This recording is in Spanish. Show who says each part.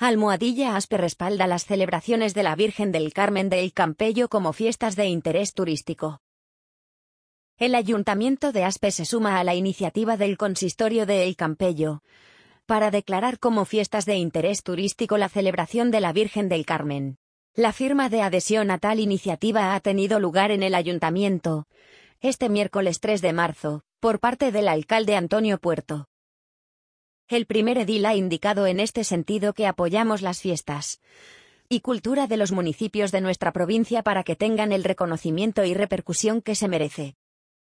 Speaker 1: Almohadilla Aspe respalda las celebraciones de la Virgen del Carmen de El Campello como fiestas de interés turístico. El Ayuntamiento de Aspe se suma a la iniciativa del Consistorio de El Campello para declarar como fiestas de interés turístico la celebración de la Virgen del Carmen. La firma de adhesión a tal iniciativa ha tenido lugar en el Ayuntamiento este miércoles 3 de marzo, por parte del alcalde Antonio Puerto. El primer edil ha indicado en este sentido que apoyamos las fiestas y cultura de los municipios de nuestra provincia para que tengan el reconocimiento y repercusión que se merece.